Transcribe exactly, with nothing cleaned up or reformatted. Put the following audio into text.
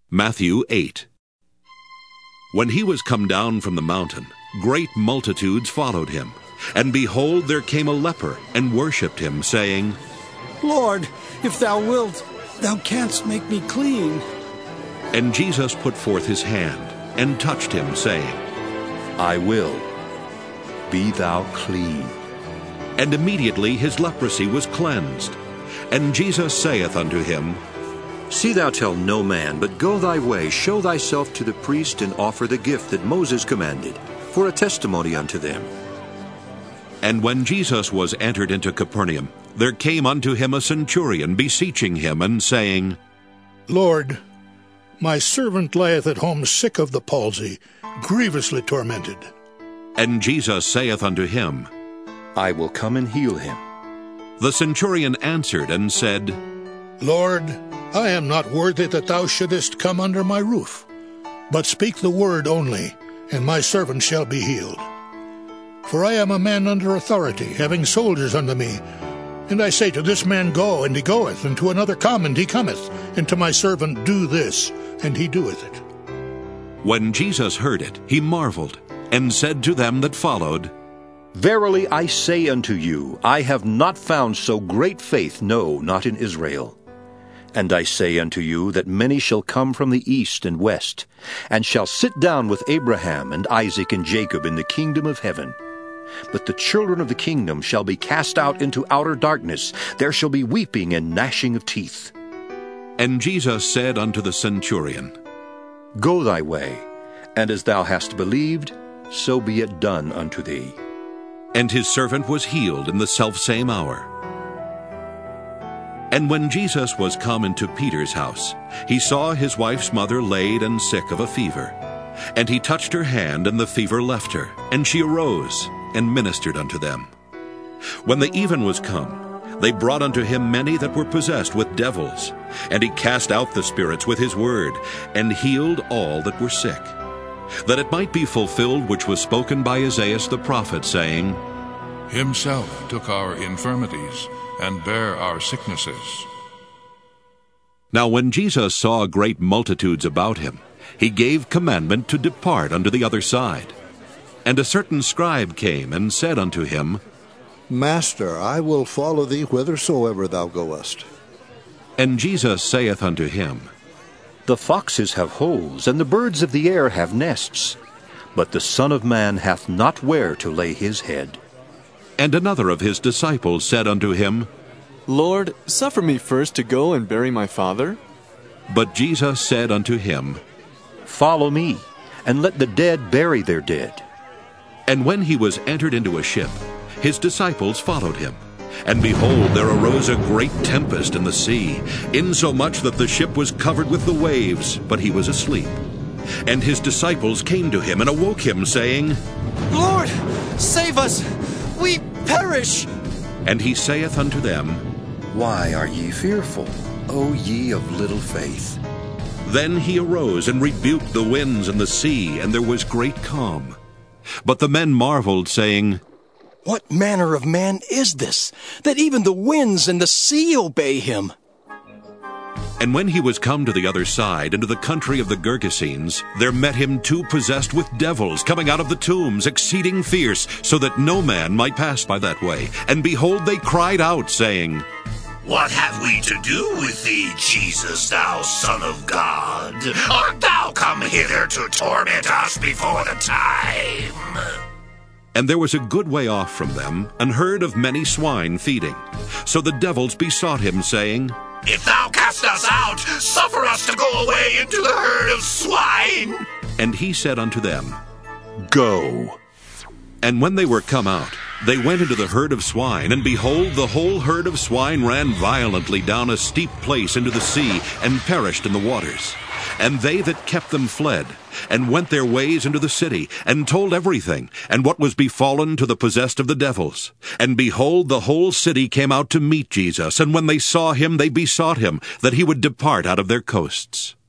Matthew eight. When he was come down from the mountain, great multitudes followed him. And behold, there came a leper, and worshipped him, saying, Lord, if thou wilt, thou canst make me clean. And Jesus put forth his hand, and touched him, saying, I will. Be thou clean. And immediately his leprosy was cleansed. And Jesus saith unto him, See thou tell no man, but go thy way, show thyself to the priest, and offer the gift that Moses commanded, for a testimony unto them. And when Jesus was entered into Capernaum, there came unto him a centurion, beseeching him, and saying, Lord, my servant lieth at home sick of the palsy, grievously tormented. And Jesus saith unto him, I will come and heal him. The centurion answered and said, Lord, I am not worthy that thou shouldest come under my roof. But speak the word only, and my servant shall be healed. For I am a man under authority, having soldiers under me. And I say to this man, Go, and he goeth, and to another, Come, and he cometh, and to my servant, Do this, and he doeth it. When Jesus heard it, he marveled, and said to them that followed, Verily I say unto you, I have not found so great faith, no, not in Israel. And I say unto you that many shall come from the east and west, and shall sit down with Abraham and Isaac and Jacob in the kingdom of heaven. But the children of the kingdom shall be cast out into outer darkness. There shall be weeping and gnashing of teeth. And Jesus said unto the centurion, Go thy way, and as thou hast believed, so be it done unto thee. And his servant was healed in the selfsame hour. And when Jesus was come into Peter's house, he saw his wife's mother laid and sick of a fever. And he touched her hand, and the fever left her, and she arose, and ministered unto them. When the even was come, they brought unto him many that were possessed with devils. And he cast out the spirits with his word, and healed all that were sick. That it might be fulfilled which was spoken by Isaiah the prophet, saying, Himself took our infirmities, and bare our sicknesses. Now when Jesus saw great multitudes about him, he gave commandment to depart unto the other side. And a certain scribe came and said unto him, Master, I will follow thee whithersoever thou goest. And Jesus saith unto him, The foxes have holes, and the birds of the air have nests, but the Son of Man hath not where to lay his head. And another of his disciples said unto him, Lord, suffer me first to go and bury my father. But Jesus said unto him, Follow me, and let the dead bury their dead. And when he was entered into a ship, his disciples followed him. And behold, there arose a great tempest in the sea, insomuch that the ship was covered with the waves, but he was asleep. And his disciples came to him and awoke him, saying, Lord, save us! We perish! And he saith unto them, Why are ye fearful, O ye of little faith? Then he arose and rebuked the winds and the sea, and there was great calm. But the men marveled, saying, What manner of man is this, that even the winds and the sea obey him? And when he was come to the other side, into the country of the Gergesenes, there met him two possessed with devils, coming out of the tombs, exceeding fierce, so that no man might pass by that way. And behold, they cried out, saying, What have we to do with thee, Jesus, thou Son of God? Art thou come hither to torment us before the time? And there was a good way off from them an herd of many swine feeding. So the devils besought him, saying, If thou cast us out, suffer us to go away into the herd of swine. And he said unto them, Go. And when they were come out, they went into the herd of swine, and behold, the whole herd of swine ran violently down a steep place into the sea, and perished in the waters. And they that kept them fled, and went their ways into the city, and told everything, and what was befallen to the possessed of the devils. And behold, the whole city came out to meet Jesus, and when they saw him, they besought him that he would depart out of their coasts.